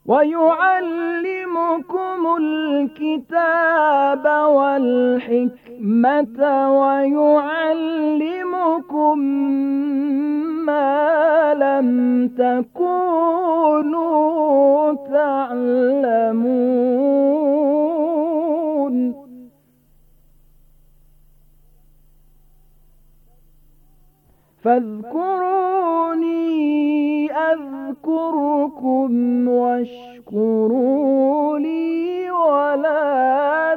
ويعلمكم الكتاب والحكمة ويعلمكم ما لم تكونوا تعلمون. فاذكروني أذكركم واشكروا لي ولا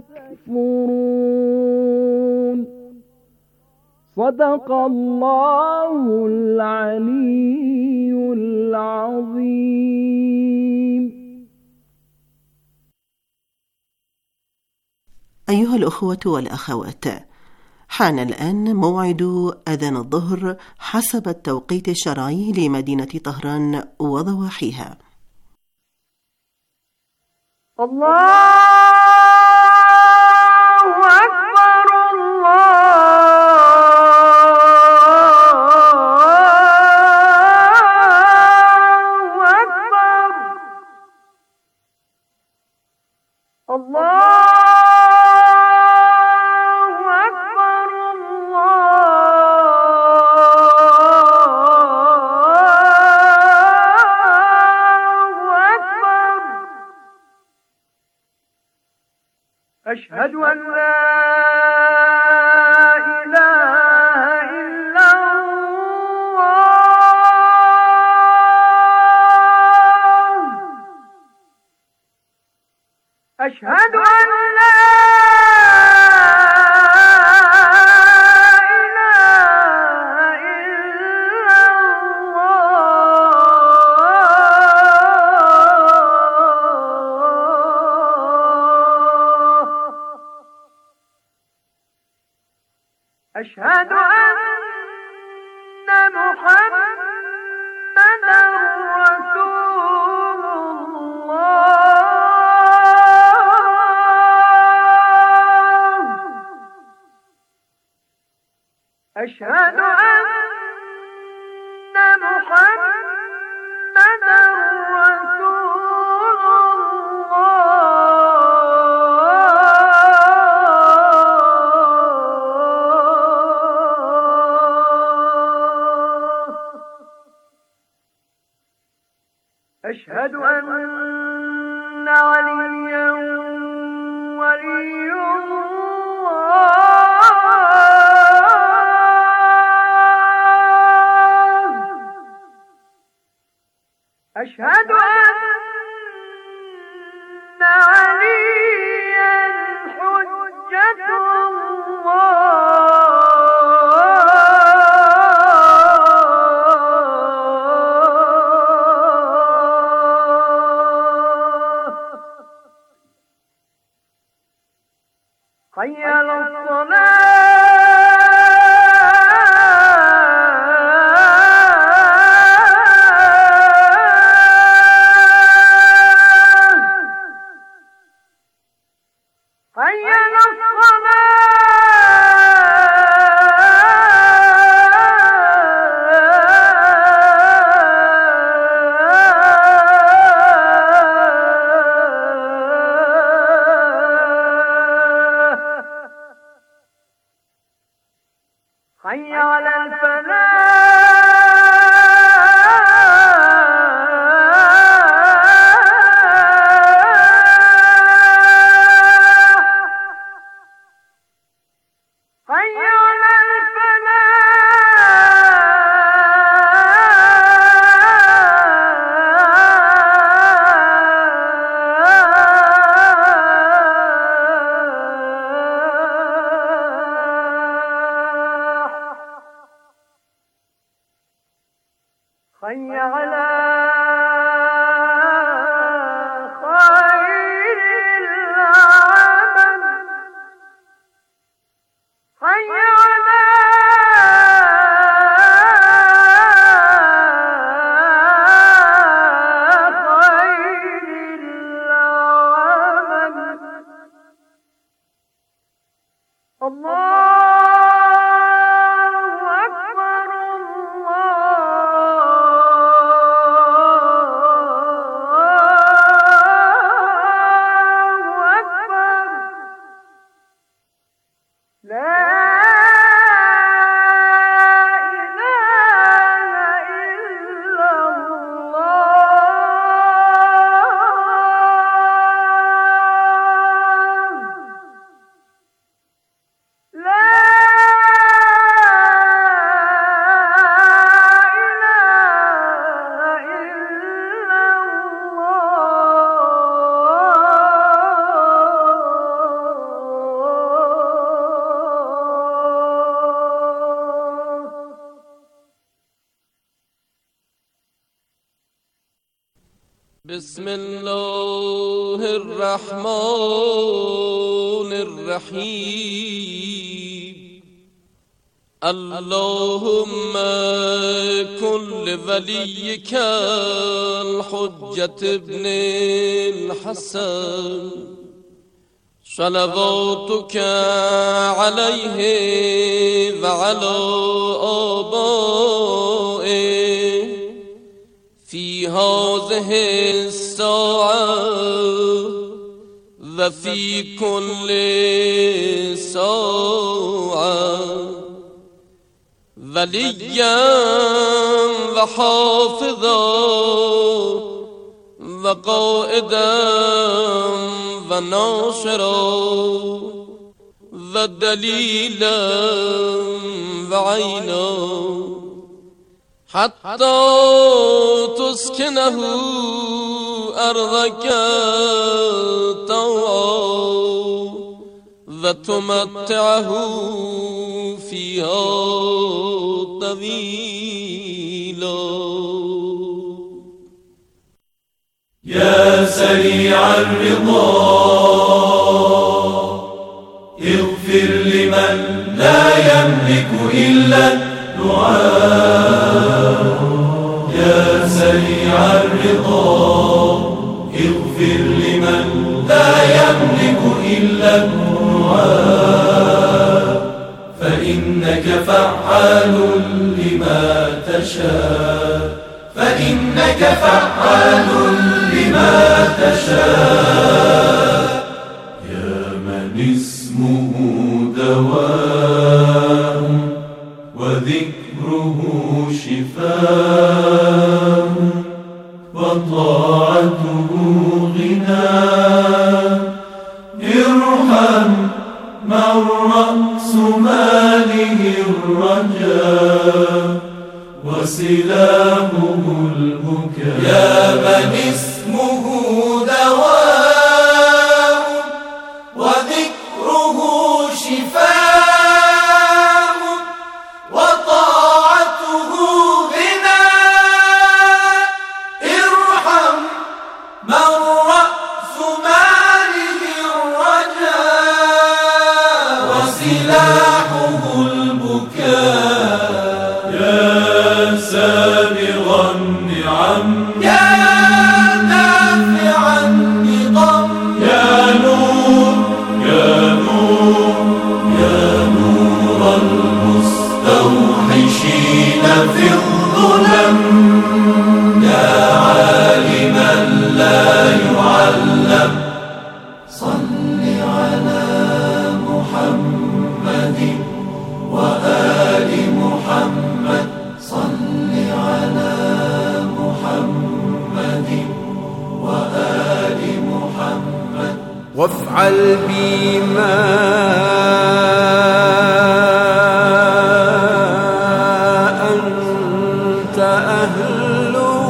تكفرون. صدق الله العلي العظيم. أيها الأخوة والأخوات، حان الآن موعد أذان الظهر حسب التوقيت الشرعي لمدينة طهران وضواحيها. الله أكبر الله أكبر الله أشهد أن لا إله إلا الله. أشهد أن لا إله إلا الله. أشهد أن محمدًا رسول الله. أشهد أن محمدًا رسول أشهد أن عليا ولي الله. أشهد أن عليا حجة الله. حي على الصلاة. حي على حي على الفلاح. حي على حي على خير العمل. حي على خير العمل. الله أكبر الله بسم الله الرحمن الرحیم. اللهم كن لوليك الحجة ابن الحسن صلواتك عليه وعلى آبائه في هذه الساعة وفي كل ساعة وليا وحافظا وقائدا وناصرا ودليلا وعينا حتى تسكنه أرضك طوعا وتمتعه فيها طويلا. يا سريع الرضا اغفر لمن لا يملك إلا الدعاء. يا سريع الرضا اغفر لمن لا يملك إلا الدعاء. فإنك فعال لما تشاء. فإنك فعال لما تشاء. يا من اسمه دواء وذكره شفاء وطاعته غنى. ارحم من رأس ماله الرجاء وسلاحه البكاء. يا من اسمه دواء وذكره شفاء وطاعته غنى. ارحم من رأس ماله الرجاء وسلاحه البكاء. يا سابغ النعم يا دافع النقم. يا نور يا نور يا نور المستوحشين في الظلم. يا عالما لا يعلم. صل على محمد وآل محمد. صل على محمد وآل محمد. وافعل بي ما أنت أهله.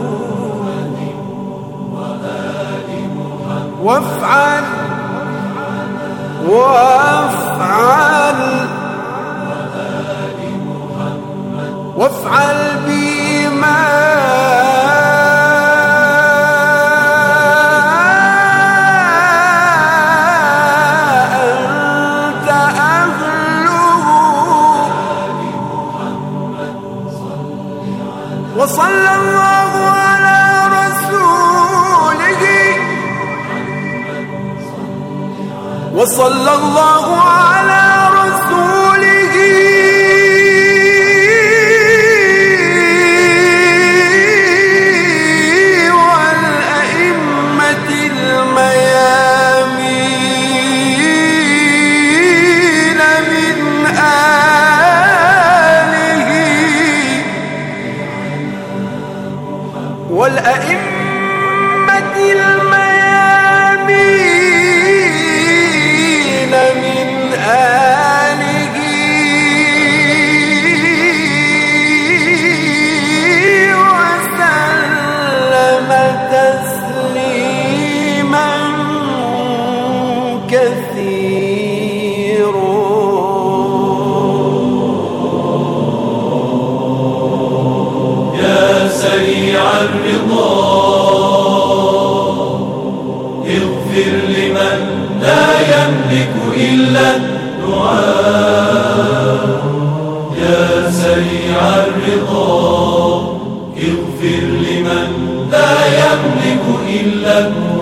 وافعل وافعل بي ما أنت أهله. وصلى الله على رسوله. وصلى الله على رسوله والأئمة الميامين من آله. والأئمة الميامين من آله وسلم تسليما كثيرا. يا سريع الرضا الدعاء يا سريع الرضا اغفر لمن لا يملك إلا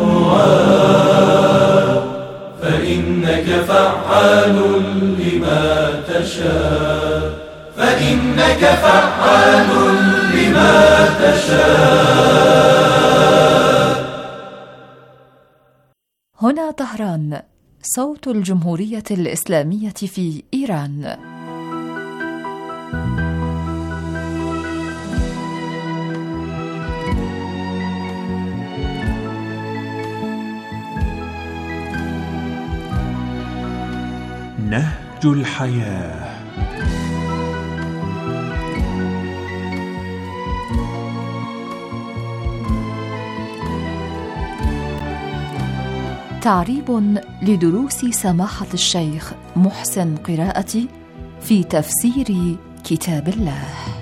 الدعاء فإنك فعال لما تشاء فإنك فعال لما تشاء. هنا طهران، صوت الجمهورية الإسلامية في إيران. نهج الحياة. تعريب لدروس سماحة الشيخ محسن قراءتي في تفسير كتاب الله.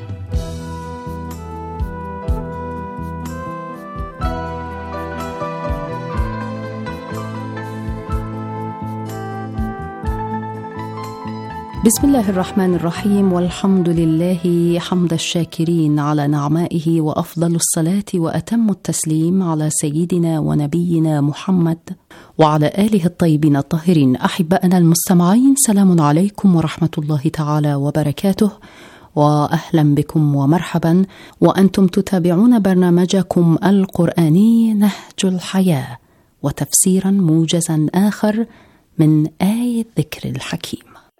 بسم الله الرحمن الرحيم، والحمد لله حمد الشاكرين على نعمائه، وأفضل الصلاة وأتم التسليم على سيدنا ونبينا محمد وعلى آله الطيبين الطاهرين. أحبائنا المستمعين، سلام عليكم ورحمة الله تعالى وبركاته، وأهلا بكم ومرحبا، وأنتم تتابعون برنامجكم القرآني نهج الحياة، وتفسيرا موجزا آخر من آية ذكر الحكيم.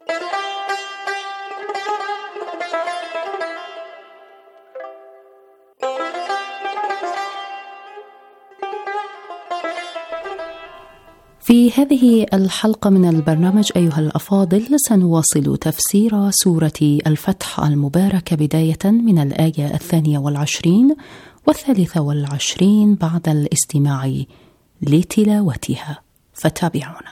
في هذه الحلقة من البرنامج أيها الأفاضل سنواصل تفسير سورة الفتح المباركة بداية من الآية 22 و23 بعد الاستماع لتلاوتها، فتابعونا.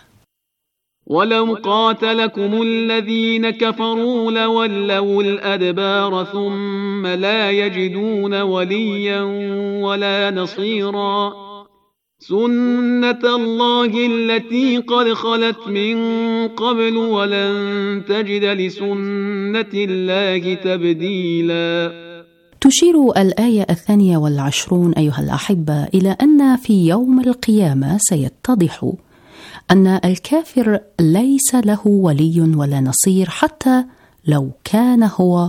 ولو قاتلكم الذين كفروا لولوا الأدبار ثم لا يجدون وليا ولا نصيرا سنة الله التي قد خلت من قبل ولن تجد لسنة الله تبديلا. تشير الآية 22 أيها الأحبة إلى أن في يوم القيامة سيتضح أن الكافر ليس له ولي ولا نصير، حتى لو كان هو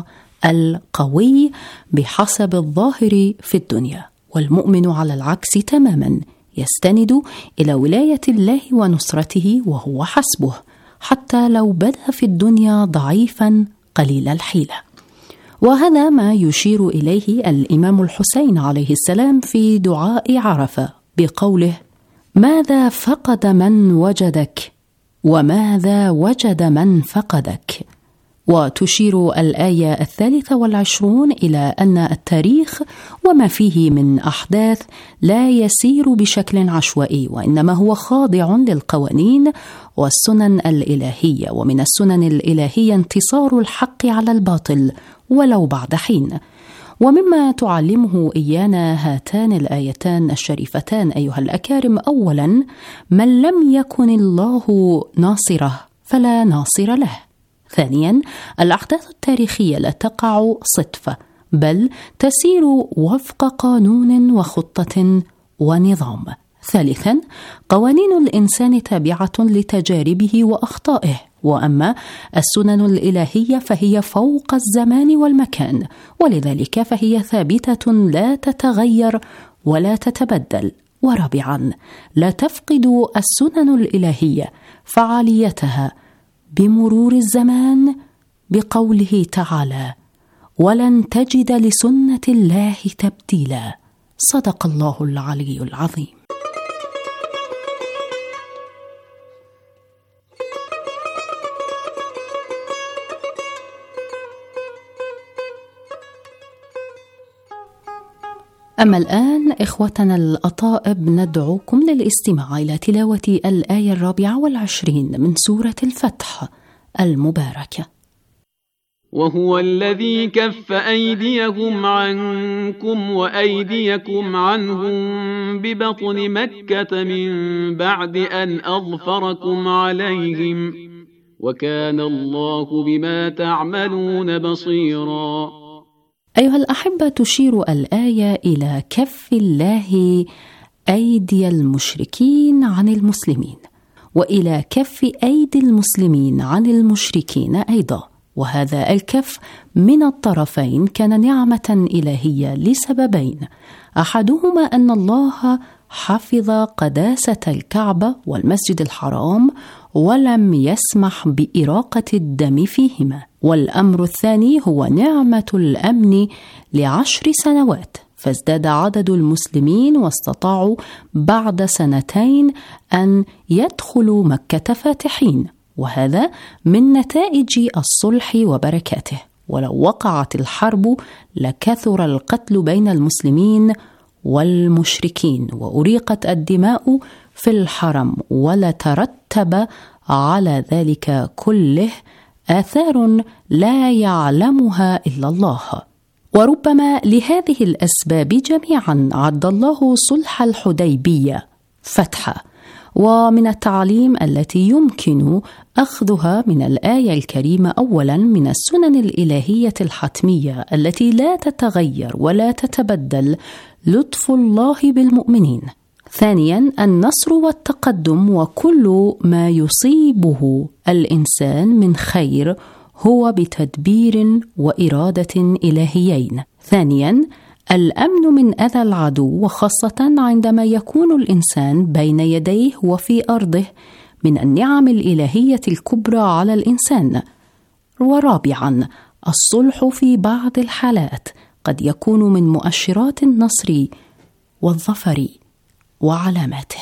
القوي بحسب الظاهر في الدنيا، والمؤمن على العكس تماما يستند إلى ولاية الله ونصرته وهو حسبه، حتى لو بدا في الدنيا ضعيفا قليل الحيلة. وهذا ما يشير إليه الإمام الحسين عليه السلام في دعاء عرفة بقوله: ماذا فقد من وجدك وماذا وجد من فقدك. وتشير الآية 23 إلى أن التاريخ وما فيه من أحداث لا يسير بشكل عشوائي، وإنما هو خاضع للقوانين والسنن الإلهية، ومن السنن الإلهية انتصار الحق على الباطل ولو بعد حين. ومما تعلمه إيانا هاتان الآيتان الشريفتان أيها الأكارم: أولا، من لم يكن الله ناصره فلا ناصر له. ثانيا، الأحداث التاريخية لا تقع صدفة، بل تسير وفق قانون وخطة ونظام. ثالثا، قوانين الإنسان تابعة لتجاربه وأخطائه، وأما السنن الإلهية فهي فوق الزمان والمكان، ولذلك فهي ثابتة لا تتغير ولا تتبدل. ورابعا، لا تفقد السنن الإلهية فعاليتها بمرور الزمان، بقوله تعالى: ولن تجد لسنة الله تبديلا. صدق الله العلي العظيم. أما الآن إخوتنا الأطائب، ندعوكم للاستماع إلى تلاوة الآية 24 من سورة الفتح المباركة. وهو الذي كف أيديهم عنكم وأيديكم عنهم ببطن مكة من بعد أن أظفركم عليهم وكان الله بما تعملون بصيرا. أيها الأحبة، تشير الآية إلى كف الله أيدي المشركين عن المسلمين، وإلى كف أيدي المسلمين عن المشركين أيضا، وهذا الكف من الطرفين كان نعمة إلهية لسببين: أحدهما أن الله حفظ قداسة الكعبة والمسجد الحرام ولم يسمح بإراقة الدم فيهما، والأمر الثاني هو نعمة الأمن ل10 سنوات، فازداد عدد المسلمين واستطاعوا بعد 2 أن يدخلوا مكة فاتحين، وهذا من نتائج الصلح وبركاته. ولو وقعت الحرب لكثر القتل بين المسلمين والمشركين وأريقت الدماء في الحرم، ولترتب على ذلك كله آثار لا يعلمها إلا الله. وربما لهذه الأسباب جميعا عد الله صلح الحديبية فتحا. ومن التعليم التي يمكن أخذها من الآية الكريمة: أولا من السنن الإلهية الحتمية التي لا تتغير ولا تتبدل لطف الله بالمؤمنين. ثانيا النصر والتقدم وكل ما يصيبه الإنسان من خير هو بتدبير وإرادة إلهيين. ثانيا الأمن من أذى العدو، وخاصة عندما يكون الإنسان بين يديه وفي أرضه، من النعم الإلهية الكبرى على الإنسان. ورابعا الصلح في بعض الحالات قد يكون من مؤشرات النصر والظفر وعلاماته.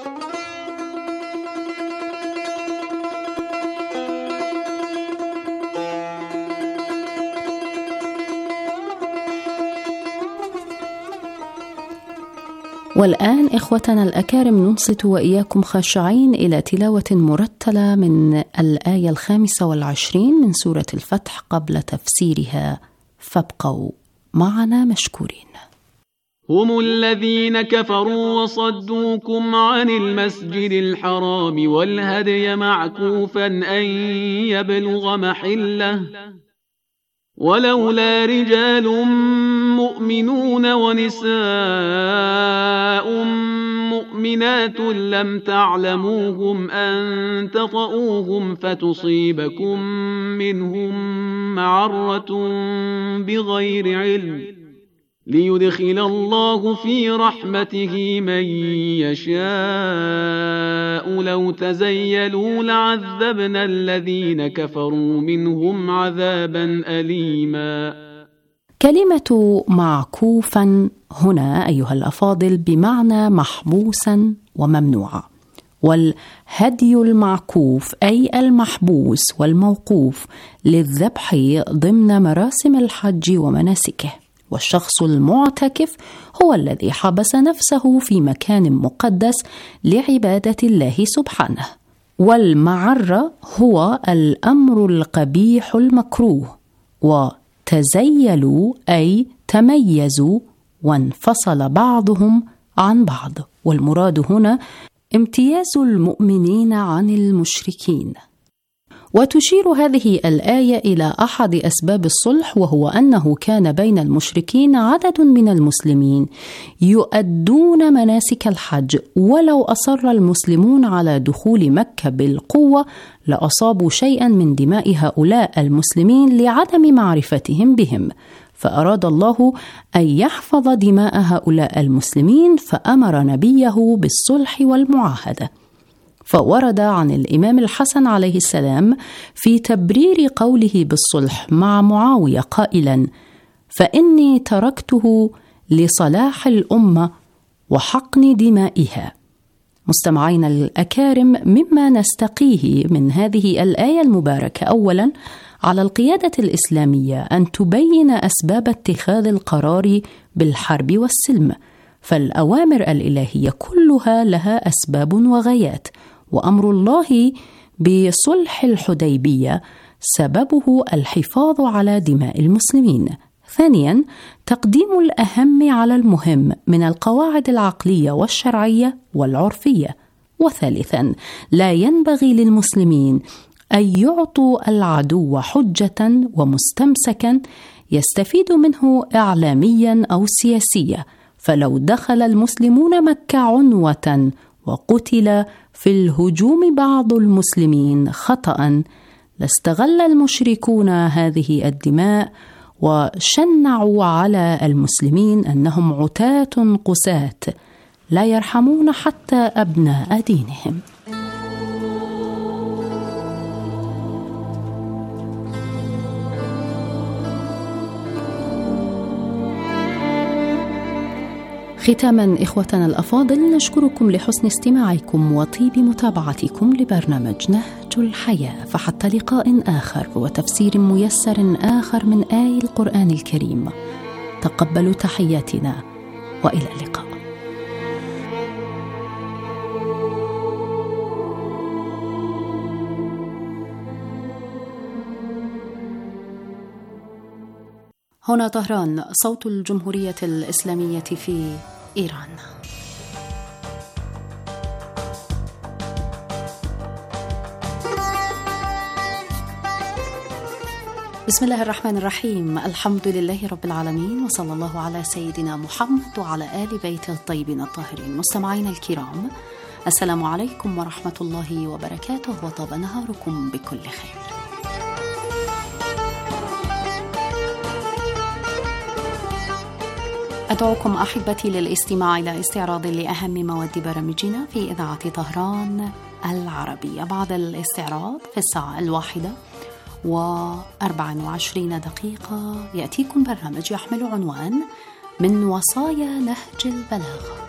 والآن إخوتنا الأكارم ننصت وإياكم خاشعين إلى تلاوة مرتلة من الآية 25 من سورة الفتح قبل تفسيرها، فابقوا معنا مشكورين. هم الذين كفروا وصدوكم عن المسجد الحرام والهدي معكوفا أن يبلغ محله، ولولا رجال مؤمنون ونساء مؤمنات لم تعلموهم أن تطؤوهم فتصيبكم منهم معرة بغير علم، ليدخل الله في رحمته من يشاء، لو تزيلوا لعذبنا الذين كفروا منهم عذابا أليما. كلمة معكوفا هنا أيها الأفاضل بمعنى محبوسا وممنوعا، والهدي المعكوف أي المحبوس والموقوف للذبح ضمن مراسم الحج ومناسكه، والشخص المعتكف هو الذي حبس نفسه في مكان مقدس لعبادة الله سبحانه. والمعرة هو الأمر القبيح المكروه، وتزيلوا أي تميزوا وانفصل بعضهم عن بعض، والمراد هنا امتياز المؤمنين عن المشركين. وتشير هذه الآية إلى أحد أسباب الصلح، وهو أنه كان بين المشركين عدد من المسلمين يؤدون مناسك الحج، ولو أصر المسلمون على دخول مكة بالقوة لأصابوا شيئا من دماء هؤلاء المسلمين لعدم معرفتهم بهم، فأراد الله أن يحفظ دماء هؤلاء المسلمين، فأمر نبيه بالصلح والمعاهدة. فورد عن الإمام الحسن عليه السلام في تبرير قوله بالصلح مع معاوية قائلا: فإني تركته لصلاح الأمة وحقن دمائها. مستمعين الأكارم، مما نستقيه من هذه الآية المباركة أولا على القيادة الإسلامية أن تبين أسباب اتخاذ القرار بالحرب والسلم، فالأوامر الإلهية كلها لها أسباب وغايات، وأمر الله بصلح الحديبية سببه الحفاظ على دماء المسلمين. ثانيا تقديم الأهم على المهم من القواعد العقلية والشرعية والعرفية. وثالثا لا ينبغي للمسلمين أي يعطوا العدو حجة ومستمسكا يستفيد منه إعلاميا أو سياسيا. فلو دخل المسلمون مكة عنوة وقتل في الهجوم بعض المسلمين خطأ، لاستغل المشركون هذه الدماء وشنعوا على المسلمين أنهم عتاة قساة لا يرحمون حتى أبناء دينهم. ختاما إخوتنا الأفاضل، نشكركم لحسن استماعكم وطيب متابعتكم لبرنامج نهج الحياة، فحتى لقاء آخر وتفسير ميسر آخر من آي القرآن الكريم، تقبلوا تحياتنا وإلى اللقاء. هنا طهران، صوت الجمهورية الإسلامية في إيران. بسم الله الرحمن الرحيم، الحمد لله رب العالمين، وصلى الله على سيدنا محمد وعلى آل بيته الطيبين الطاهرين. مستمعينا الكرام، السلام عليكم ورحمة الله وبركاته، وطاب نهاركم بكل خير. أدعوكم أحبتي للاستماع إلى استعراض لأهم مواد برامجنا في إذاعة طهران العربية. بعد الاستعراض في 1:24 يأتيكم برنامج يحمل عنوان من وصايا نهج البلاغة.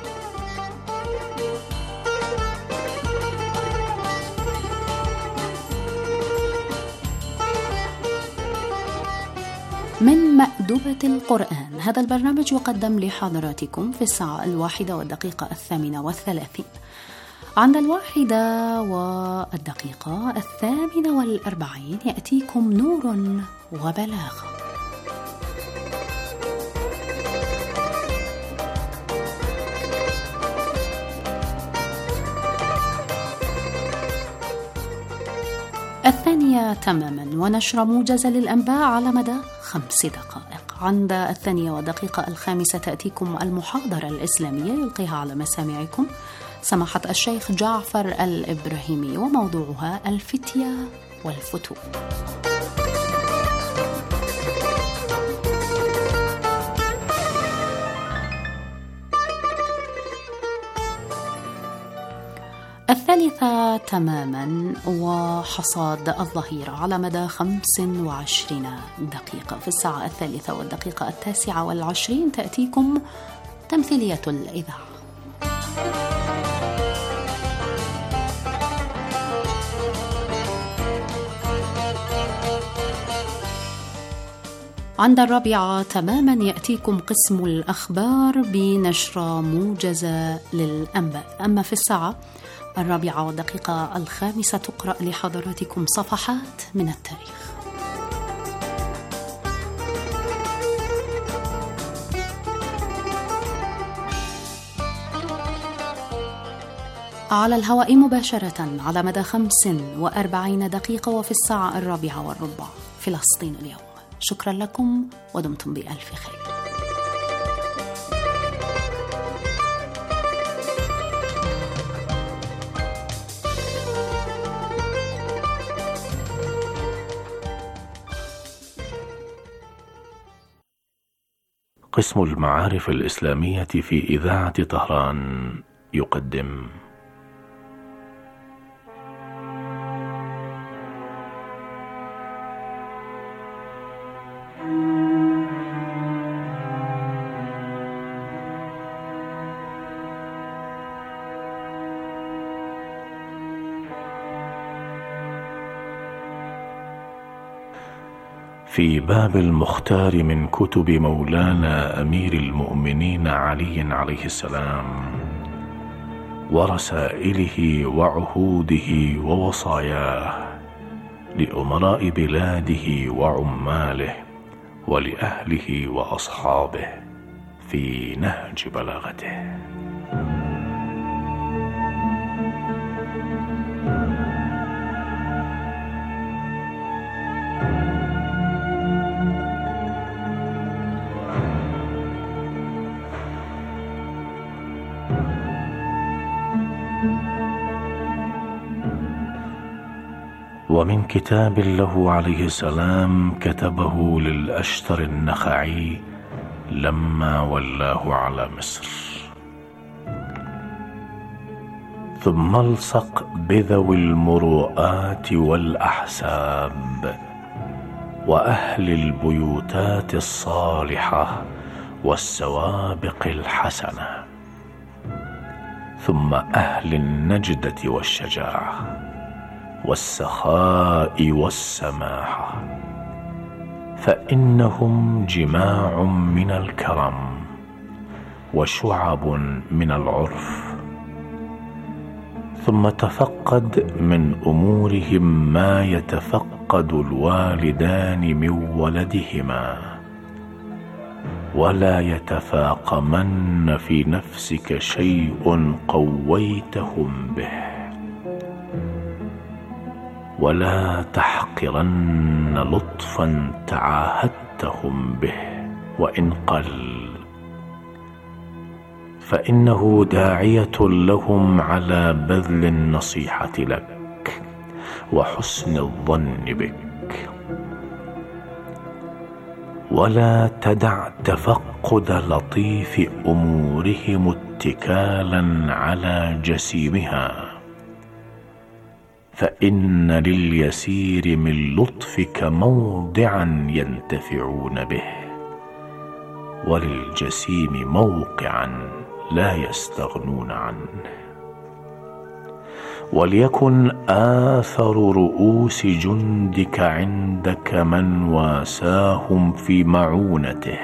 من مأدبة القرآن، هذا البرنامج يقدم لحضراتكم في 1:38. عند 1:48 يأتيكم نور وبلاغة. الثانية تماما، ونشر موجز للأنباء على مدى 5 دقائق. عند 1:05 تأتيكم المحاضرة الإسلامية يلقيها على مسامعكم سماحة الشيخ جعفر الإبراهيمي، وموضوعها الفتية والفتوة. الثالثة تماما، وحصاد الظهيرة على مدى 25 دقيقة. في 1:03 تأتيكم تمثيلية الإذاعة. عند 4 تماما يأتيكم قسم الأخبار بنشر موجزة للأنباء. أما في 1:04 تقرأ لحضراتكم صفحات من التاريخ. على الهواء مباشرة على مدى 45 دقيقة، وفي 1:04 فلسطين اليوم. شكرا لكم ودمتم بألف خير. قسم المعارف الإسلامية في إذاعة طهران يقدم في باب المختار من كتب مولانا أمير المؤمنين علي عليه السلام، ورسائله وعهوده ووصاياه لأمراء بلاده وعماله ولأهله وأصحابه في نهج بلاغته. ومن كتاب له عليه السلام كتبه للأشتر النخعي لما ولاه على مصر: ثم الصق بذوي المروءات والأحساب وأهل البيوتات الصالحة والسوابق الحسنة، ثم أهل النجدة والشجاعة والسخاء والسماحة، فإنهم جماع من الكرم وشعب من العرف. ثم تفقد من أمورهم ما يتفقد الوالدان من ولدهما، ولا يتفاقمن في نفسك شيء قويتهم به، ولا تحقرن لطفا تعاهدتهم به وإن قل، فإنه داعية لهم على بذل النصيحة لك وحسن الظن بك. ولا تدع تفقد لطيف أمورهم اتكالا على جسيمها، فإن لليسير من لطفك موضعا ينتفعون به، وللجسيم موقعا لا يستغنون عنه. وليكن آثر رؤوس جندك عندك من واساهم في معونته،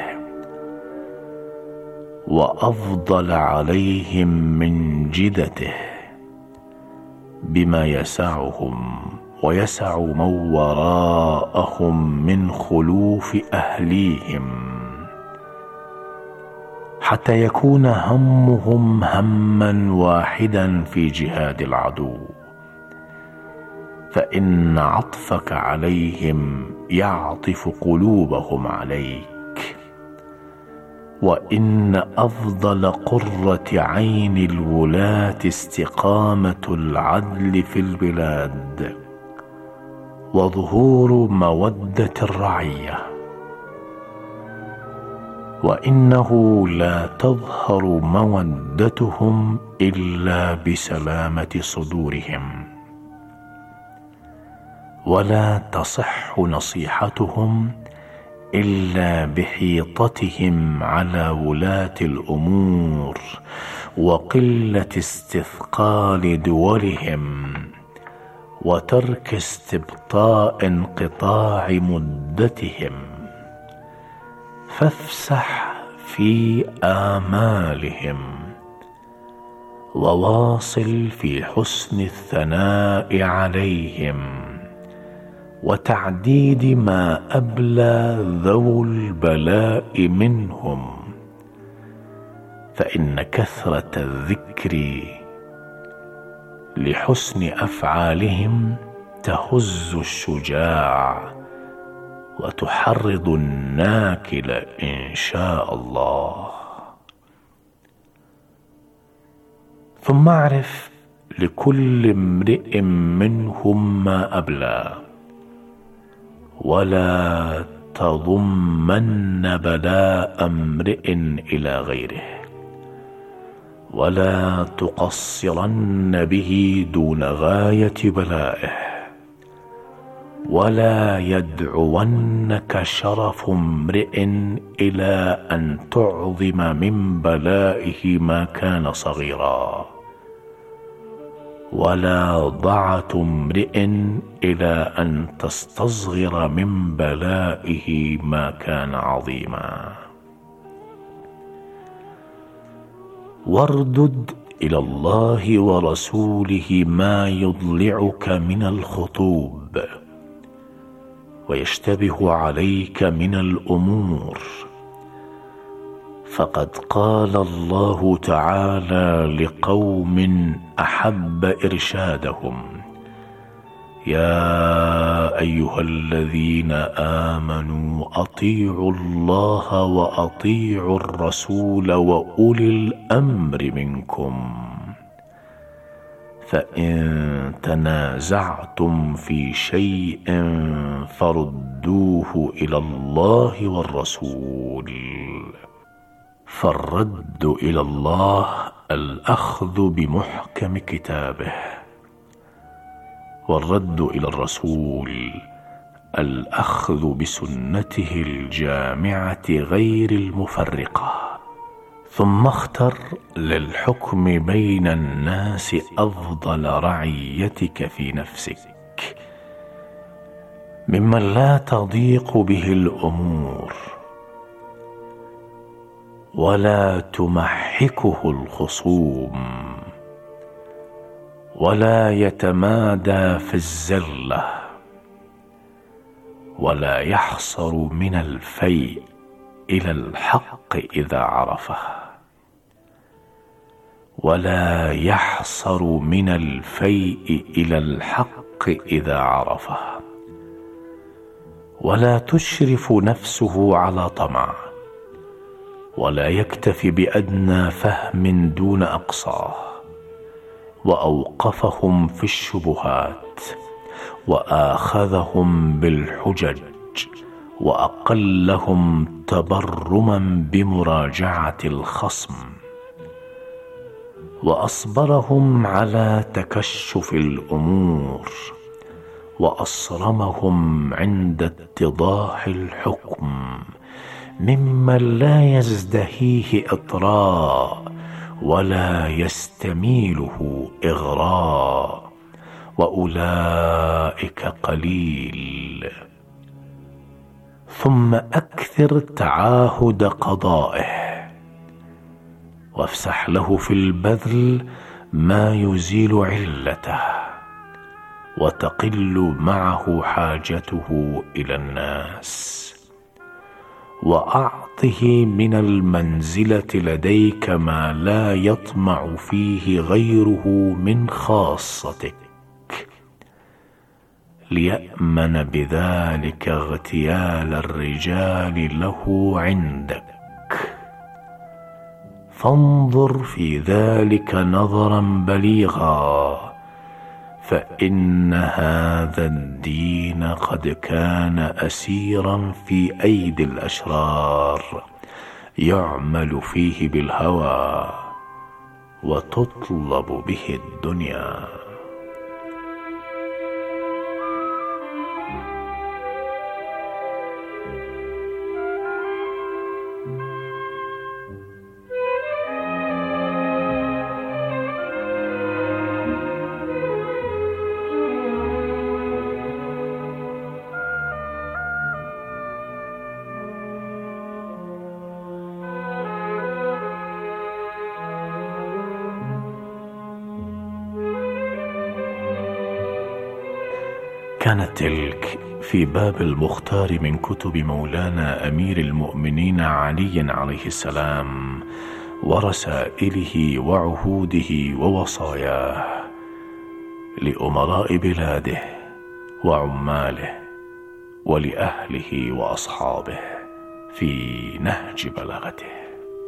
وأفضل عليهم من جدته، بما يسعهم ويسع من وراءهم من خلوف أهليهم، حتى يكون همهم هما واحدا في جهاد العدو، فإن عطفك عليهم يعطف قلوبهم عليك. وإن أفضل قرة عين الولاة استقامة العدل في البلاد وظهور مودة الرعية، وإنه لا تظهر مودتهم إلا بسلامة صدورهم، ولا تصح نصيحتهم إلا بحيطتهم على ولاة الأمور وقلة استثقال دولهم، وترك استبطاء انقطاع مدتهم. فافسح في آمالهم، وواصل في حسن الثناء عليهم، وتعديد ما أبلى ذو البلاء منهم، فإن كثرة الذكر لحسن أفعالهم تهز الشجاع وتحرض الناكل إن شاء الله. ثم اعرف لكل امرئ منهم ما أبلى، ولا تضمن بلاء امرئ إلى غيره، ولا تقصرن به دون غاية بلائه، ولا يدعونك شرف امرئ إلى أن تعظم من بلائه ما كان صغيرا، ولا ضعة امرئ إلى أن تستصغر من بلائه ما كان عظيما. واردد إلى الله ورسوله ما يضلعك من الخطوب ويشتبه عليك من الأمور، فقد قال الله تعالى لقوم أحب إرشادهم: يا أيها الذين آمنوا أطيعوا الله وأطيعوا الرسول وأولي الأمر منكم، فإن تنازعتم في شيء فردوه إلى الله والرسول. فالرد إلى الله الأخذ بمحكم كتابه، والرد إلى الرسول الأخذ بسنته الجامعة غير المفرقة. ثم اختر للحكم بين الناس أفضل رعيتك في نفسك، ممن لا تضيق به الأمور ولا تمحكه الخصوم ولا يتمادى في الزلة ولا يحصر من الفيء إلى الحق إذا عرفه، ولا يحصر من الفيء إلى الحق إذا عرفه، ولا تشرف نفسه على طمع، ولا يكتفي بأدنى فهم دون أقصاه، وأوقفهم في الشبهات وآخذهم بالحجج وأقلهم تبرما بمراجعة الخصم، وأصبرهم على تكشف الأمور، وأصرمهم عند اتضاح الحكم، ممن لا يزدهيه إطراء ولا يستميله إغراء، وأولئك قليل. ثم أكثر تعاهد قضائه، وافسح له في البذل ما يزيل علته، وتقل معه حاجته إلى الناس، وأعطه من المنزلة لديك ما لا يطمع فيه غيره من خاصتك، ليأمن بذلك اغتيال الرجال له عندك. فانظر في ذلك نظرا بليغا، فإن هذا الدين قد كان أسيرا في أيدي الأشرار، يعمل فيه بالهوى وتطلب به الدنيا. كانت تلك في باب المختار من كتب مولانا أمير المؤمنين علي عليه السلام، ورسائله وعهوده ووصاياه لأمراء بلاده وعماله ولأهله وأصحابه في نهج بلاغته.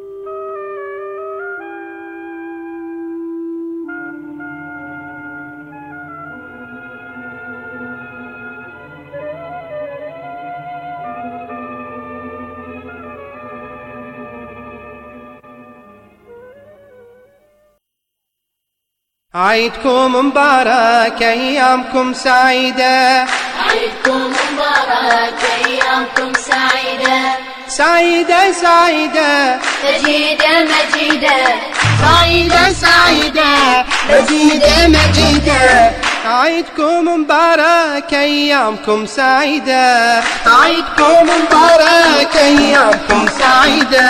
عيدكم مبارك أيامكم سعيدة، عيدكم مبارك أيامكم سعيدة، سعيدة سعيدة مجيدة مجيدة، سعيدة سعيدة مجيدة مجيدة. عيدكم مبارك أيامكم سعيدة، عيدكم مبارك أيامكم سعيدة،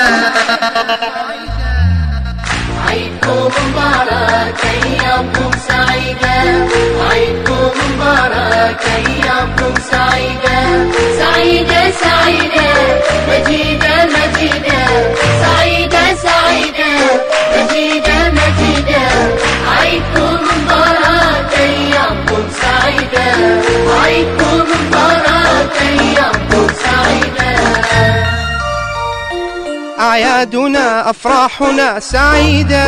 عيدكم مبارك أيامكم سعيدة، عيدكم مبارك أيامكم سعيدة، سعيدة سعيدة مجيدة مجيدة، سعيدة سعيدة مجيدة مجيدة. عيدكم مبارك أيامكم سعيدة. ميلادنا أفراحنا سعيدة،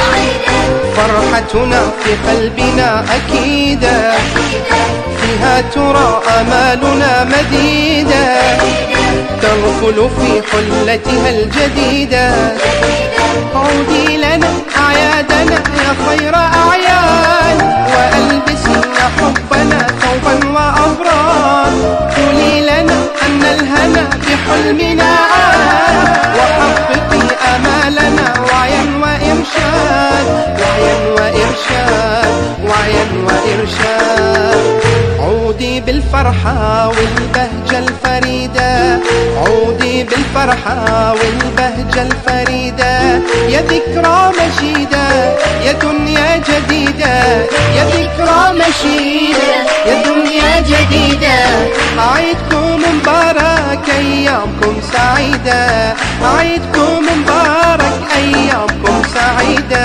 فرحتنا في قلبنا أكيدة، فيها ترى آمالنا مديدة، ترفل في حلتها الجديدة. عودي لنا أعيادنا يا خير أعياد، وألبسينا حبنا ثوبا وأبرار، قولي لنا أن الهنا بحلمنا عاد، وحققي آمالنا وعيا وإرشاد، وعيا وإرشاد، وعيا وإرشاد. عودي بالفرحة والبهجة الفريدة، عودي بالفرحة والبهجة الفريدة، يا ذكرى مشيدة يا دنيا جديدة، يا ذكرى مشيدة يا دنيا جديدة. عيدكم مبارك أيامكم سعيدة، عيدكم مبارك أيامكم سعيدة،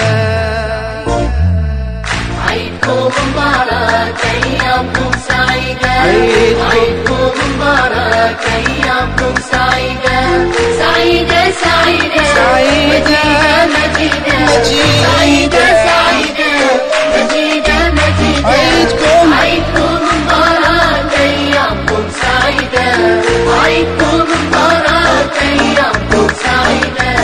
عيدكم مبارك أيامكم سعيدة، عيدكم مبارك أيامكم سعيدة، سعيدة سعيدة سعيدة مجيدة مجيدة سعيدة مجيدة مجيدة. عيدكم مبارك أيامكم سعيدة، عيدكم مبارك أيامكم سعيدة.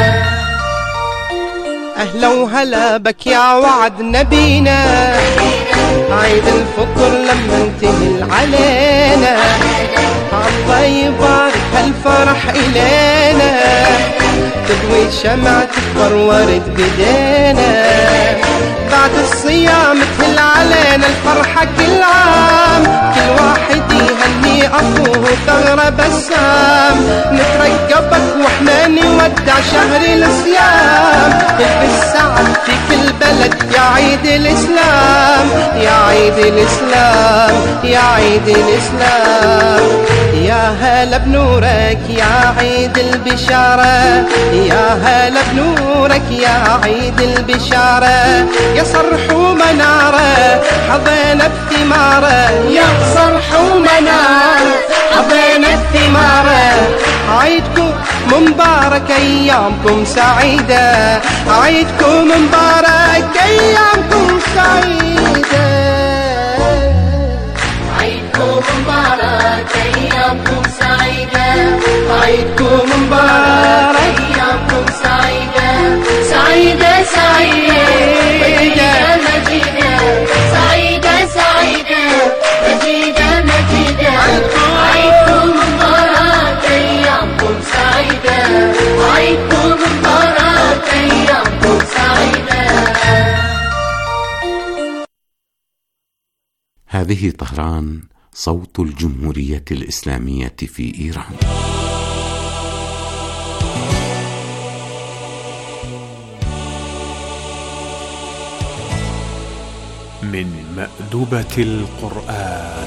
أهلا وهلا بك يا وعد نبينا، عيد الفطر لما انتهي علينا، الله يبارك هالفرح إلينا، تضوي شمعة تكبر ورد بدينا، بعد الصيام تهل علينا الفرحة كل عام، كل واحد يهني أخوه ثغرة بسام، نترقبك وإحنا نودع شهر الصيام، بالسعد في كل بلد يا عيد الإسلام، يا عيد الإسلام، يا عيد الإسلام. يا هلا بنورك يا عيد البشارة، يا هلا بنورك يا عيد البشارة، يا صرح ومنارة حظينا بثمارة، يا صرح ومنارة حظينا بثمارة. عيدكم مبارك أيامكم سعيدة، عيدكم مبارك أيامكم سعيدة، عيدكم مبارك أيامكم سعيدة، عيدكم مبارك أيامكم سعيدة، سعيدة سعيدة مجيدة مجيدة، سعيدة سعيدة مجيدة مجيدة. عيدكم مبارك أيامكم سعيدة، عيدكم مبارك أيامكم سعيدة. هذه طهران، صوت الجمهورية الإسلامية في إيران. من مأدبة القرآن.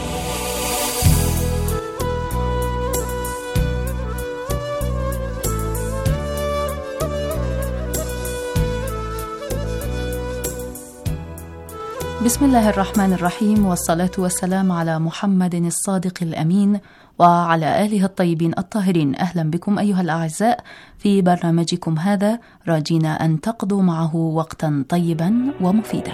بسم الله الرحمن الرحيم، والصلاة والسلام على محمد الصادق الأمين وعلى آله الطيبين الطاهرين. أهلا بكم أيها الأعزاء في برنامجكم هذا، راجينا أن تقضوا معه وقتا طيبا ومفيدا.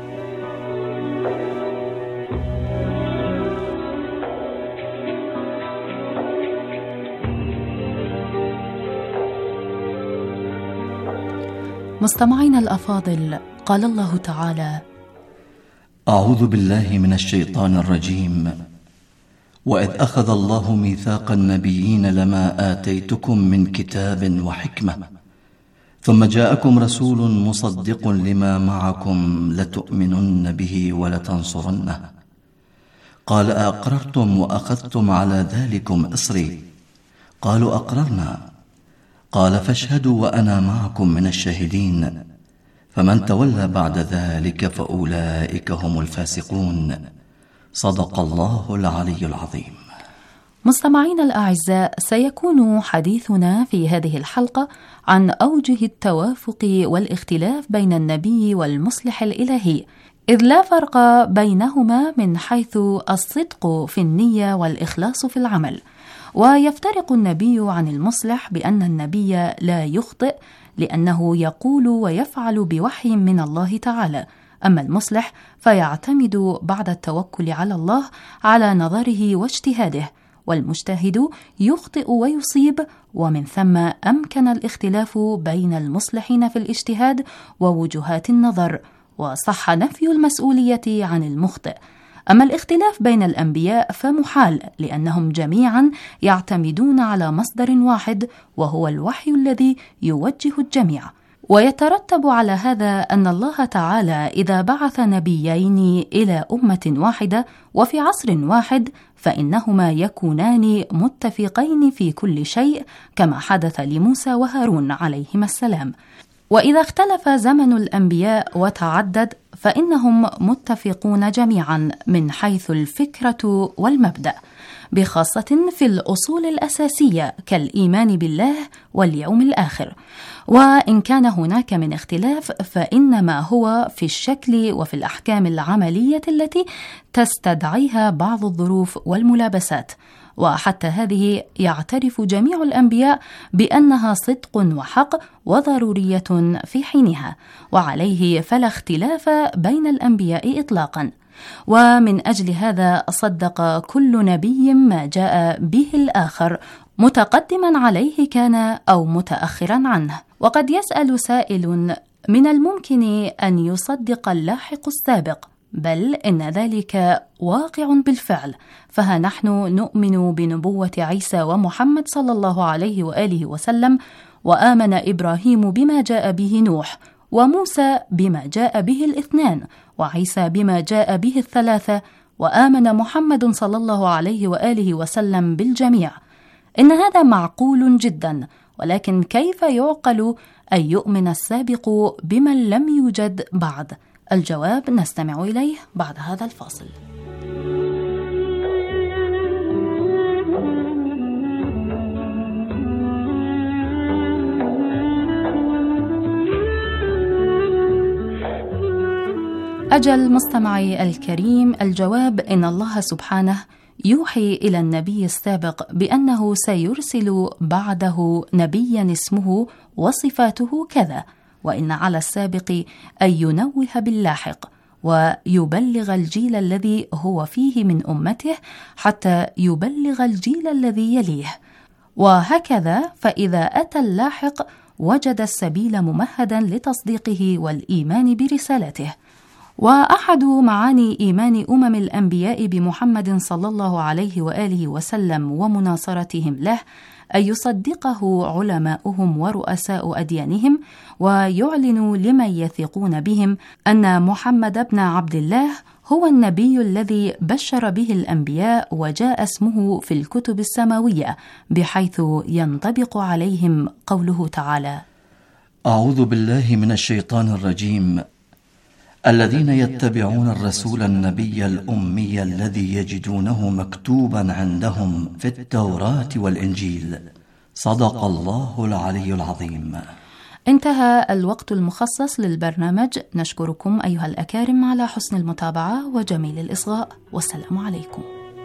مستمعينا الأفاضل، قال الله تعالى: أعوذ بالله من الشيطان الرجيم. وإذ أخذ الله ميثاق النبيين لما آتيتكم من كتاب وحكمة ثم جاءكم رسول مصدق لما معكم لتؤمنن به ولتنصرنه قال أقررتم وأخذتم على ذلكم إصري قالوا أقررنا قال فاشهدوا وأنا معكم من الشاهدين فمن تولى بعد ذلك فأولئك هم الفاسقون. صدق الله العلي العظيم. مستمعينا الأعزاء، سيكون حديثنا في هذه الحلقة عن أوجه التوافق والاختلاف بين النبي والمصلح الإلهي، إذ لا فرق بينهما من حيث الصدق في النية والإخلاص في العمل. ويفترق النبي عن المصلح بأن النبي لا يخطئ لأنه يقول ويفعل بوحي من الله تعالى، أما المصلح فيعتمد بعد التوكل على الله على نظره واجتهاده، والمجتهد يخطئ ويصيب، ومن ثم أمكن الاختلاف بين المصلحين في الاجتهاد ووجهات النظر، وصح نفي المسؤولية عن المخطئ. أما الاختلاف بين الأنبياء فمحال، لأنهم جميعا يعتمدون على مصدر واحد وهو الوحي الذي يوجه الجميع. ويترتب على هذا أن الله تعالى إذا بعث نبيين إلى أمة واحدة وفي عصر واحد فإنهما يكونان متفقين في كل شيء كما حدث لموسى وهارون عليهما السلام. وإذا اختلف زمن الأنبياء وتعدد فإنهم متفقون جميعا من حيث الفكرة والمبدأ، بخاصة في الأصول الأساسية كالإيمان بالله واليوم الآخر. وإن كان هناك من اختلاف فإنما هو في الشكل وفي الأحكام العملية التي تستدعيها بعض الظروف والملابسات، وحتى هذه يعترف جميع الأنبياء بأنها صدق وحق وضرورية في حينها، وعليه فلا اختلاف بين الأنبياء إطلاقا. ومن أجل هذا صدق كل نبي ما جاء به الآخر، متقدما عليه كان أو متأخرا عنه. وقد يسأل سائل: من الممكن أن يصدق اللاحق السابق؟ بل إن ذلك واقع بالفعل، فها نحن نؤمن بنبوة عيسى ومحمد صلى الله عليه وآله وسلم، وآمن إبراهيم بما جاء به نوح، وموسى بما جاء به الاثنان، وعيسى بما جاء به الثلاثة، وآمن محمد صلى الله عليه وآله وسلم بالجميع. إن هذا معقول جدا، ولكن كيف يعقل أن يؤمن السابق بمن لم يوجد بعد؟ الجواب نستمع إليه بعد هذا الفاصل. أجل مستمعي الكريم، الجواب إن الله سبحانه يوحي إلى النبي السابق بأنه سيرسل بعده نبيا اسمه وصفاته كذا، وإن على السابق أن ينوه باللاحق ويبلغ الجيل الذي هو فيه من أمته حتى يبلغ الجيل الذي يليه، وهكذا فإذا أتى اللاحق وجد السبيل ممهدا لتصديقه والإيمان برسالته. وأحد معاني إيمان الأنبياء بمحمد صلى الله عليه وآله وسلم ومناصرتهم له أن يصدقه علماؤهم ورؤساء أديانهم، ويعلنوا لمن يثقون بهم أن محمد بن عبد الله هو النبي الذي بشر به الأنبياء وجاء اسمه في الكتب السماوية، بحيث ينطبق عليهم قوله تعالى: أعوذ بالله من الشيطان الرجيم. الذين يتبعون الرسول النبي الأمي الذي يجدونه مكتوبا عندهم في التوراة والإنجيل. صدق الله العلي العظيم. انتهى الوقت المخصص للبرنامج. نشكركم أيها الأكارم على حسن المتابعة وجميل الإصغاء، والسلام عليكم.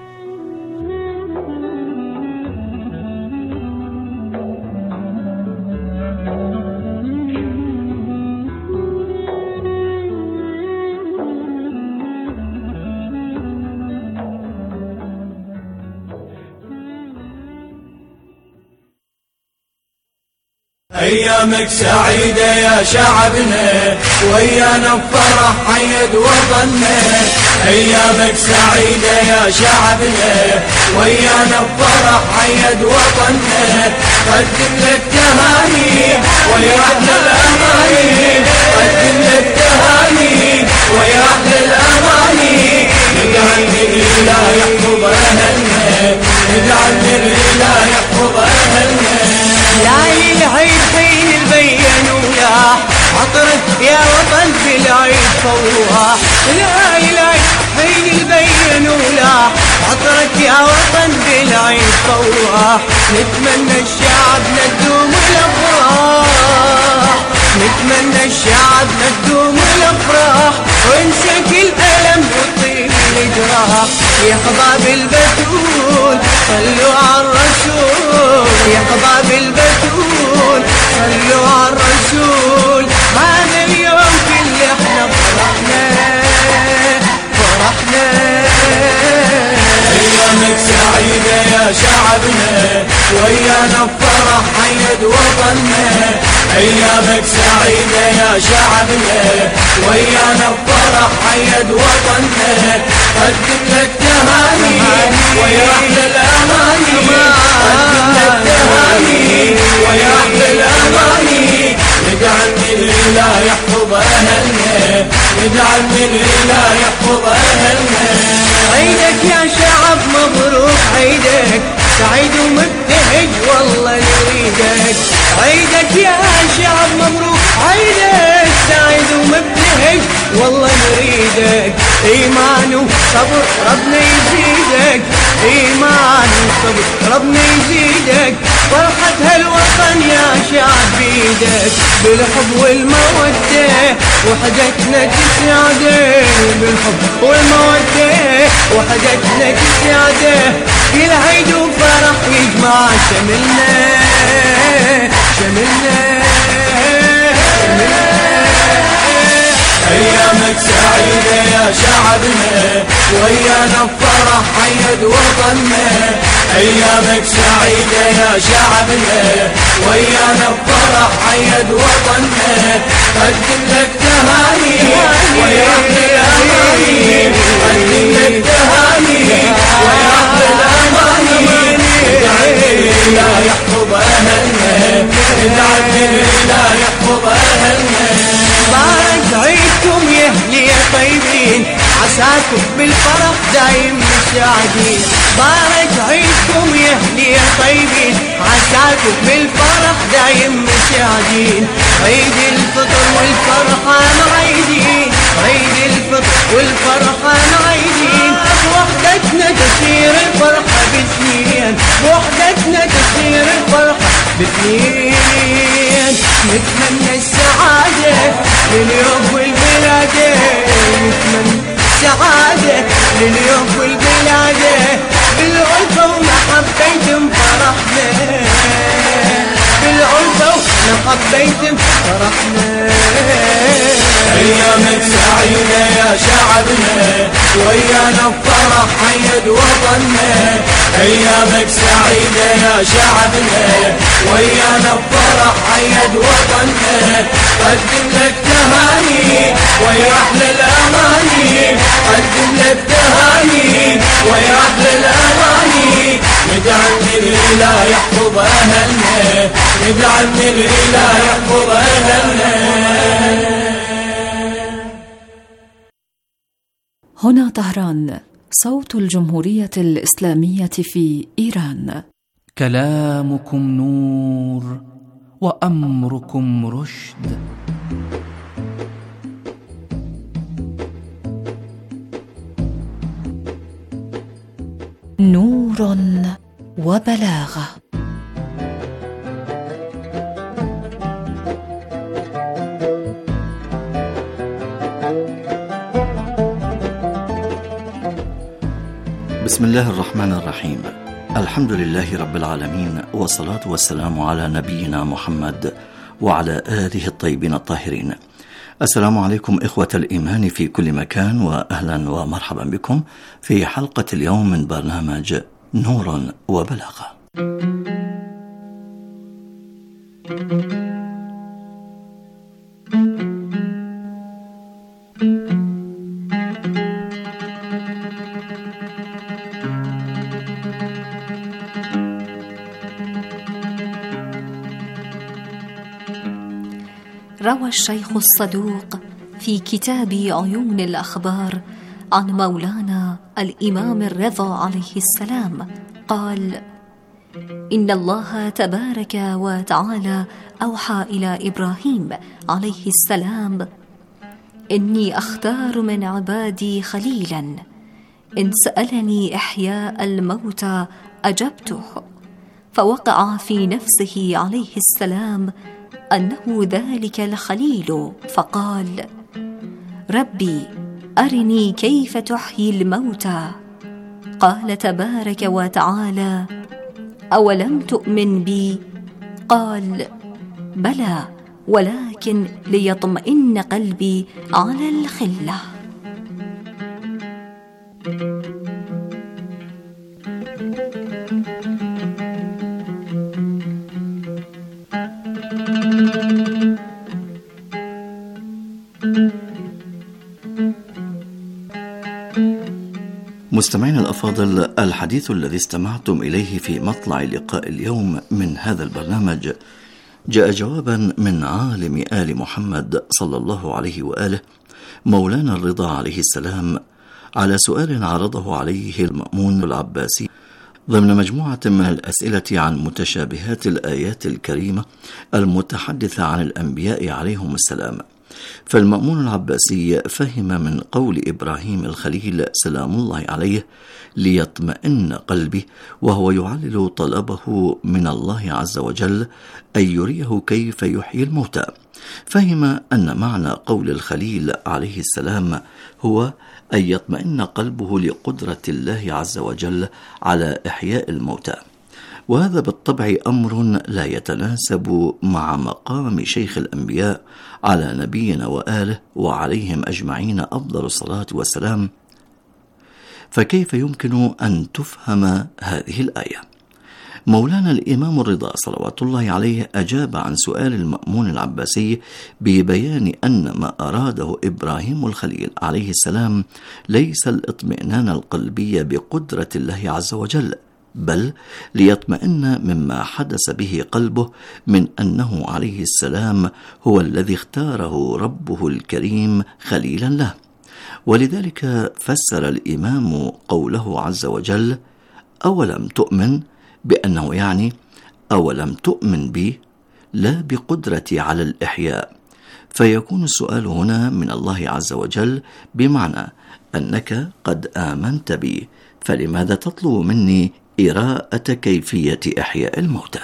أيامك سعيدة يا شعبنا، ويانا بفرح حيد وطننا. أيامك سعيدة يا شعبنا، ويانا بفرح حيد وطننا. قدم لك تهاني ويا أهل الأماني، قدم لك تهاني ويا أهل الأماني. ندعي لله يحفظ أهلنا، ندعي لله يحفظ أهلنا. ليالي العيد حين البين ولاح، عطرك يا وطن في العيد فواح. ليالي العيد حين البين ولاح، عطرك يا وطن في العيد فواح. نتمنى الشعب تدوم الافراح، نتمنى الشعب تدوم الافراح، وانسى كل الم وطيب الجراح. يا حباب البتول صلوا على الرسول، يا حباب البتول صلوا على الرسول. هذا اليوم كل احنا فرحنا فرحنا. أيامك سعيدة يا شعبنا ويانا بفرح حيد وطننا. أيامك سعيدة يا شعبنا ويانا بفرح حيد وطننا. قدم لك تهاني ويا أحلى الأماني، قدم لك تهاني ويا أحلى الأماني. ندعم من الإله يحفظ أهلنا، ندعم من الإله يحفظ أهلنا. عيدك يا شعب مبروك عيدك سعيد ومبتهج والله نريدك. عيدك يا شعب مبروك عيدك سعيد ومبتهج والله نريدك. إيمان وصبر ربنا يزيدك، إيمان وصبر ربنا يزيدك. فرحة هالوطن يا شعب بيدك، بالحب والمودة وحدتنا تسعده. بالحب والمودة وحدتنا تسعده. كل عيد وفرح يجمع شملنا شملنا شملنا. أيامك سعيدة يا شعبنا ويانا بفرح حيد وطننا. أيامك سعيدة يا شعبنا ويانا بفرح حيد وطننا. قدم لك تهاني ويا أحلى الأماني، قدم لك تهاني ويا أحلى الأماني. ندعم لله يحفظ أهلنا، ندعم لله يحفظ أهلنا. بارك عيدكم يا اهلي يا طيبين، عساكم بالفرح دايم مساعدين. بارك عيدكم يا اهلي يا طيبين، عساكم بالفرح دايم مساعدين. عيد الفطر والفرحة معيدين، عيد الفطر والفرحة معيدين. بوحدتنا تصير الفرحة باثنين، بوحدتنا تصير الفرحة باثنين. نتمنى السعادة لليوم والبلادة، نتمنى السعادة لليوم والبلادة. بالألفة ومحبيتم فرحنا، بالألفة ومحبيتم فرحنا. أيامك سعيدة يا شعبنا ويانا بفرح حيد وطننا. أيامك سعيدة يا شعبنا ويانا بفرح حيد وطننا. قدم لك تهاني ويا أحلى الأماني، قدم لك تهاني ويا أحلى الأماني. ندعم من الإله يحفظ أهلنا، ندعم من الإله يحفظ أهلنا. هنا طهران، صوت الجمهورية الإسلامية في إيران. كلامكم نور وأمركم رشد. نور وبلاغة. بسم الله الرحمن الرحيم. الحمد لله رب العالمين، والصلاة والسلام على نبينا محمد وعلى آله الطيبين الطاهرين. السلام عليكم إخوة الإيمان في كل مكان، وأهلا ومرحبا بكم في حلقة اليوم من برنامج نور وبلاغة. روى الشيخ الصدوق في كتاب عيون الأخبار عن مولانا الإمام الرضا عليه السلام قال: إن الله تبارك وتعالى أوحى إلى إبراهيم عليه السلام: إني أختار من عبادي خليلا إن سألني إحياء الموتى أجبته. فوقع في نفسه عليه السلام أنه ذلك الخليل، فقال: ربي أرني كيف تحيي الموتى. قال تبارك وتعالى: أولم تؤمن بي؟ قال: بلى، ولكن ليطمئن قلبي على الخلة. مستمعين الأفاضل، الحديث الذي استمعتم إليه في مطلع لقاء اليوم من هذا البرنامج جاء جوابا من عالم آل محمد صلى الله عليه وآله مولانا الرضا عليه السلام على سؤال عرضه عليه المأمون العباسي ضمن مجموعة من الأسئلة عن متشابهات الآيات الكريمة المتحدثة عن الأنبياء عليهم السلام. فالمأمون العباسي فهم من قول إبراهيم الخليل سلام الله عليه: ليطمئن قلبي، وهو يعلل طلبه من الله عز وجل أن يريه كيف يحيي الموتى. فهم أن معنى قول الخليل عليه السلام هو أن يطمئن قلبه لقدرة الله عز وجل على إحياء الموتى، وهذا بالطبع أمر لا يتناسب مع مقام شيخ الأنبياء على نبينا وآله وعليهم أجمعين أفضل الصلاة والسلام. فكيف يمكن أن تفهم هذه الآية؟ مولانا الإمام الرضا صلوات الله عليه أجاب عن سؤال المأمون العباسي ببيان أن ما أراده إبراهيم الخليل عليه السلام ليس الاطمئنان القلبي بقدرة الله عز وجل، بل ليطمئن مما حدث به قلبه من أنه عليه السلام هو الذي اختاره ربه الكريم خليلا له. ولذلك فسر الإمام قوله عز وجل: أولم تؤمن، بأنه يعني أولم تؤمن بي، لا بقدرتي على الإحياء. فيكون السؤال هنا من الله عز وجل بمعنى أنك قد آمنت بي، فلماذا تطلب مني إراءة كيفية إحياء الموتى؟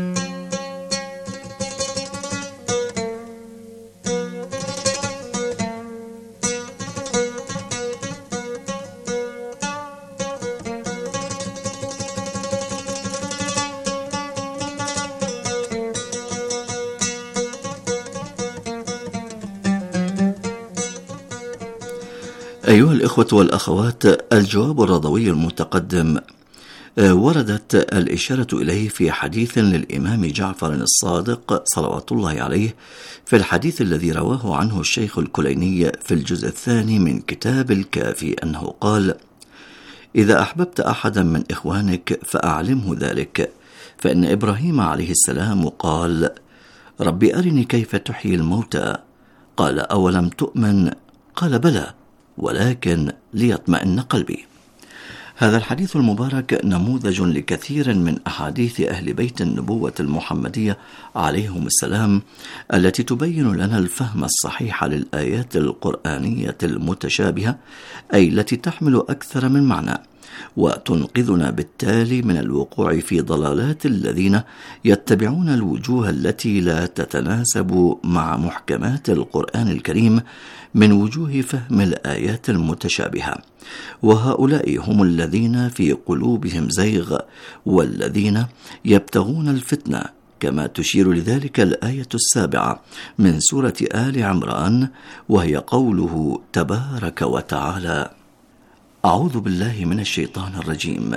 أيها الإخوة والأخوات، الجواب الرضوي المتقدم وردت الإشارة إليه في حديث للإمام جعفر الصادق صلوات الله عليه، في الحديث الذي رواه عنه الشيخ الكليني في الجزء الثاني من كتاب الكافي أنه قال: إذا أحببت أحدا من إخوانك فأعلمه ذلك، فإن إبراهيم عليه السلام قال: رب أرني كيف تحيي الموتى. قال: أولم تؤمن؟ قال: بلى، ولكن ليطمئن قلبي. هذا الحديث المبارك نموذج لكثير من أحاديث أهل بيت النبوة المحمدية عليهم السلام، التي تبين لنا الفهم الصحيح للآيات القرآنية المتشابهة، أي التي تحمل أكثر من معنى، وتنقذنا بالتالي من الوقوع في ضلالات الذين يتبعون الوجوه التي لا تتناسب مع محكمات القرآن الكريم من وجوه فهم الآيات المتشابهة. وهؤلاء هم الذين في قلوبهم زيغ، والذين يبتغون الفتنة، كما تشير لذلك الآية 7 من سورة آل عمران، وهي قوله تبارك وتعالى: أعوذ بالله من الشيطان الرجيم.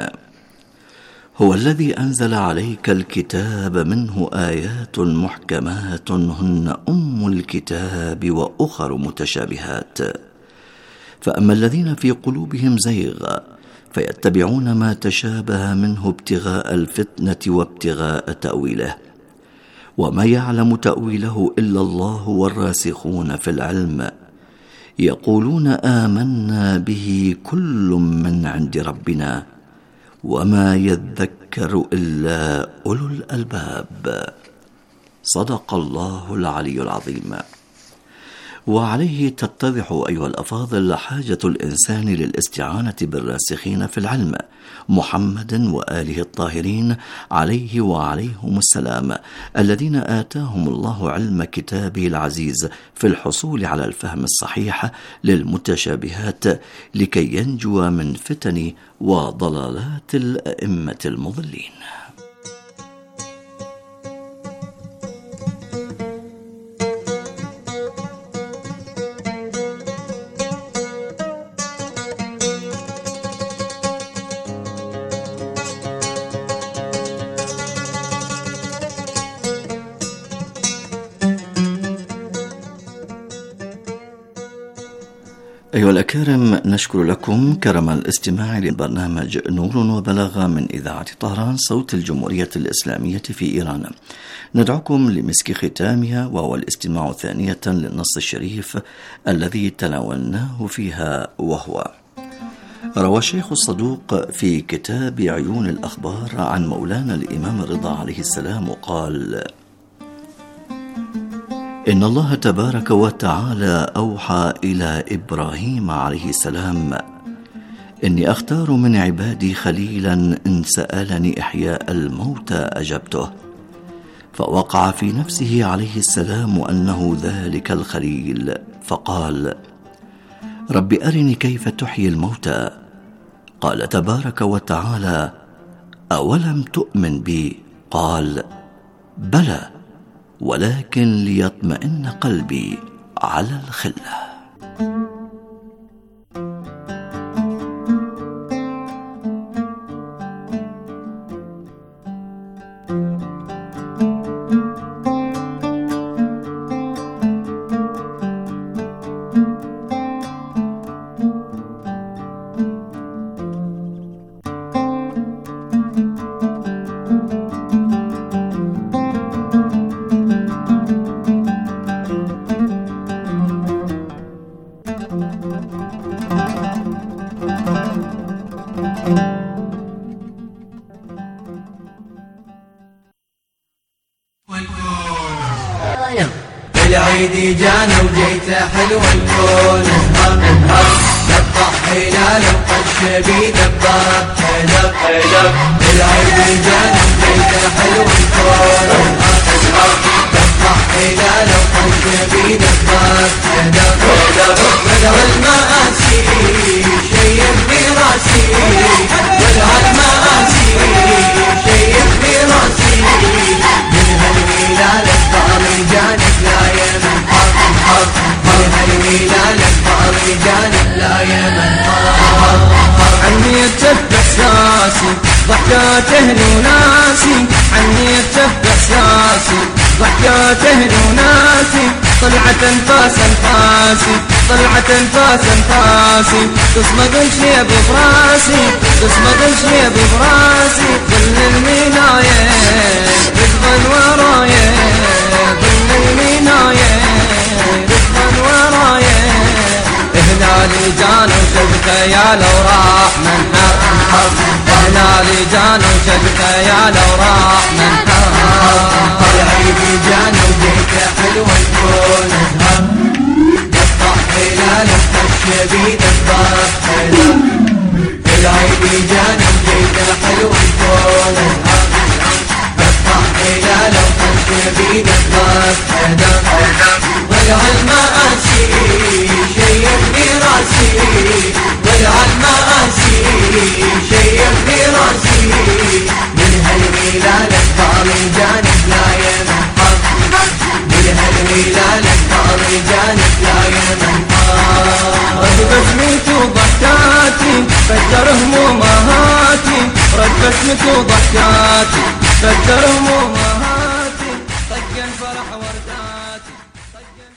هو الذي أنزل عليك الكتاب منه آيات محكمات هن أم الكتاب وأخر متشابهات، فأما الذين في قلوبهم زيغ فيتبعون ما تشابه منه ابتغاء الفتنة وابتغاء تأويله، وما يعلم تأويله إلا الله والراسخون في العلم، يقولون آمنا به كل من عند ربنا وما يذكر إلا أولو الألباب. صدق الله العلي العظيم. وعليه تتضح أيها الأفاضل حاجة الإنسان للاستعانة بالراسخين في العلم، محمد وآله الطاهرين عليه وعليهم السلام، الذين آتاهم الله علم كتابه العزيز في الحصول على الفهم الصحيح للمتشابهات لكي ينجو من فتن وضلالات الأئمة المضلين. أيها الأكارم، نشكر لكم كرم الاستماع لبرنامج نور وبلاغة من إذاعة طهران صوت الجمهورية الإسلامية في إيران. ندعوكم لمسك ختامها وهو الاستماع ثانية للنص الشريف الذي تناولناه فيها، وهو: روى الشيخ الصدوق في كتاب عيون الأخبار عن مولانا الإمام الرضا عليه السلام قال: إن الله تبارك وتعالى أوحى إلى إبراهيم عليه السلام: إني أختار من عبادي خليلا إن سألني إحياء الموتى أجبته. فوقع في نفسه عليه السلام أنه ذلك الخليل، فقال: رب أرني كيف تحيي الموتى. قال تبارك وتعالى: أولم تؤمن بي؟ قال: بلى، ولكن ليطمئن قلبي على الخلة. العيد جانا وجيته حلو الكون، نطح هلال وقد شبي دباب حلب حلب. العيد جانا وجيته حلو الكون، نطح هلال وقد شبي دباب حلب حلب. بدر المآسي شيب براسي، بدر المآسي شيب براسي، من هالهلال الطاري جانب لا يمن حق حق، من هالهلال الطاري جانب لا يمن حق. عني يتشف احساسي ضحكات اهل وناسي، عني يتشف احساسي ضحكات اهل وناسي، طلعت انفاس انفاسي، طلعت انفاس انفاسي، تصمد الشيب براسي، تصمد الشيب براسي، ظل المناية رزقا ورايا، ظل المناية رزقا ورايا. هلالي جانا وشبكه يا لو راح من حق، هلالي جانا وشبكه يا لو راح من حق. العيد جانا وجيته حلو الكون، قطع هلال الشبي دباب حلو. العيد جانا وجيته حلو الكون، قطع هلال الشبي دباب حلو. والعالمآسي شيب براسي، والعالمآسي شيب براسي، من هالهلال الطاري جانب لا يمن حق، من هالهلال الطاري جانب لا يمن حق. رد بسمتي وضحكاتي فجر همومهاتي، رد بسمتي وضحكاتي فجر همومهاتي.